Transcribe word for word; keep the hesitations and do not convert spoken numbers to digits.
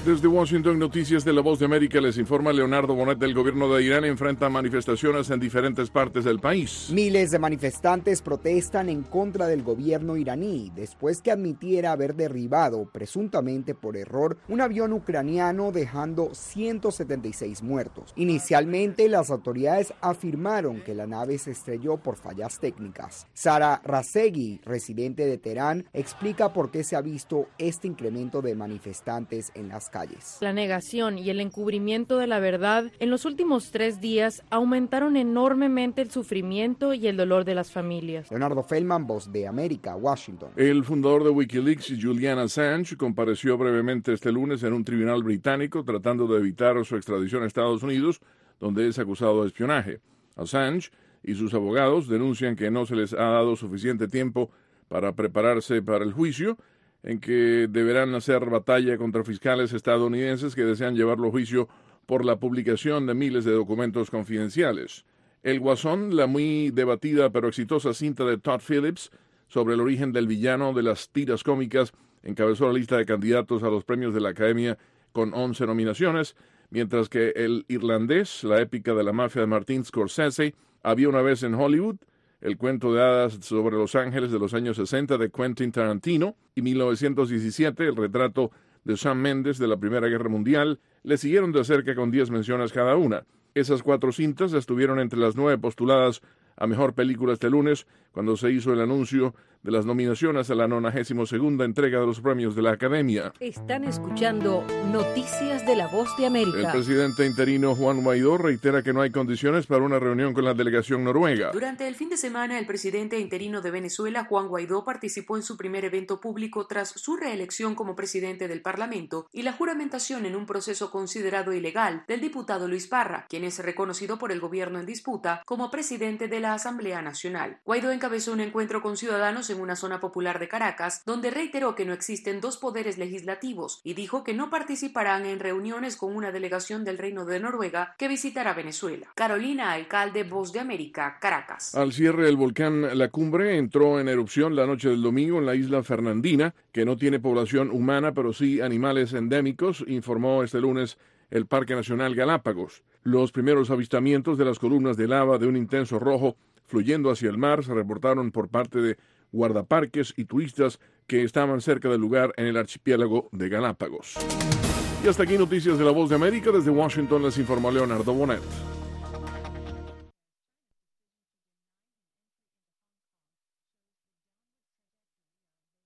Desde Washington, Noticias de la Voz de América, les informa Leonardo Bonet. Del gobierno de Irán enfrenta manifestaciones en diferentes partes del país. Miles de manifestantes protestan en contra del gobierno iraní después que admitiera haber derribado, presuntamente por error, un avión ucraniano dejando ciento setenta y seis muertos. Inicialmente, las autoridades afirmaron que la nave se estrelló por fallas técnicas. Sara Rasegui, residente de Teherán, explica por qué se ha visto este incremento de manifestantes en las calles. La negación y el encubrimiento de la verdad en los últimos tres días aumentaron enormemente el sufrimiento y el dolor de las familias. Leonardo Feldman, Voz de América, Washington. El fundador de Wikileaks, Julian Assange, compareció brevemente este lunes en un tribunal británico tratando de evitar su extradición a Estados Unidos, donde es acusado de espionaje. Assange y sus abogados denuncian que no se les ha dado suficiente tiempo para prepararse para el juicio, en que deberán hacer batalla contra fiscales estadounidenses que desean llevarlo a juicio por la publicación de miles de documentos confidenciales. El Guasón, la muy debatida pero exitosa cinta de Todd Phillips sobre el origen del villano de las tiras cómicas, encabezó la lista de candidatos a los premios de la Academia con once nominaciones, mientras que El Irlandés, la épica de la mafia de Martin Scorsese, Había una vez en Hollywood, el cuento de hadas sobre Los Ángeles de los años sesenta de Quentin Tarantino, y mil novecientos diecisiete, el retrato de Sam Mendes de la Primera Guerra Mundial, le siguieron de cerca con diez menciones cada una. Esas cuatro cintas estuvieron entre las nueve postuladas a Mejor Película este lunes, cuando se hizo el anuncio de las nominaciones a la nonagésima segunda entrega de los premios de la Academia. Están escuchando Noticias de la Voz de América. El presidente interino Juan Guaidó reitera que no hay condiciones para una reunión con la delegación noruega. Durante el fin de semana, el presidente interino de Venezuela, Juan Guaidó, participó en su primer evento público tras su reelección como presidente del Parlamento y la juramentación en un proceso considerado ilegal del diputado Luis Parra, quien es reconocido por el gobierno en disputa como presidente de la Asamblea Nacional. Guaidó encabezó un encuentro con ciudadanos en una zona popular de Caracas, donde reiteró que no existen dos poderes legislativos y dijo que no participarán en reuniones con una delegación del Reino de Noruega que visitará Venezuela. Carolina Alcalde, Voz de América, Caracas. Al cierre del volcán La Cumbre entró en erupción la noche del domingo en la isla Fernandina, que no tiene población humana pero sí animales endémicos, informó este lunes el Parque Nacional Galápagos. Los primeros avistamientos de las columnas de lava de un intenso rojo fluyendo hacia el mar se reportaron por parte de guardaparques y turistas que estaban cerca del lugar en el archipiélago de Galápagos. Y hasta aquí Noticias de la Voz de América. Desde Washington les informó Leonardo Bonet.